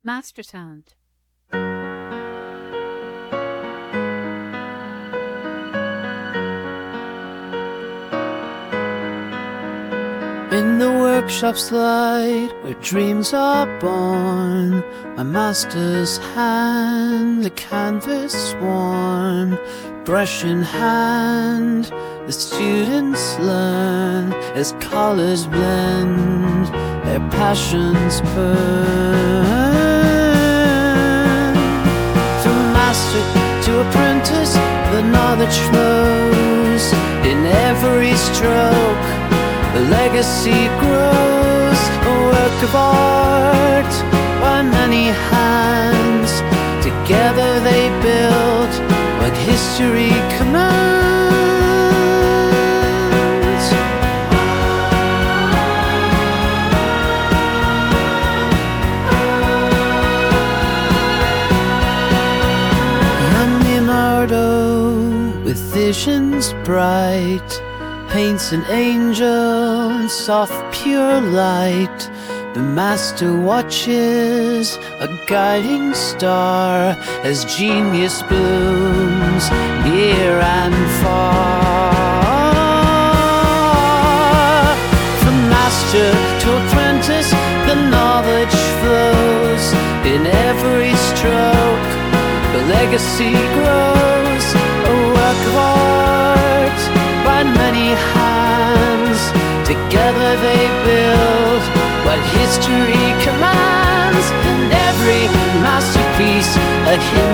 Mastersound. In the workshop's light, where dreams are born, my master's hand, the canvas warm, brush in hand, the students learn as colors blend, their passions burn. From master to apprentice, the knowledge flows in every stroke. The legacy grows, a work of art by many hands. Together they build what history commands. And Leonardo, with visions bright, paints an angel in soft pure light. The master watches a guiding star as genius blooms near and far. From master to apprentice, the knowledge flows in every stroke. The legacy grows, a work of art by many hands. Together they build what history commands, and every masterpiece a hymn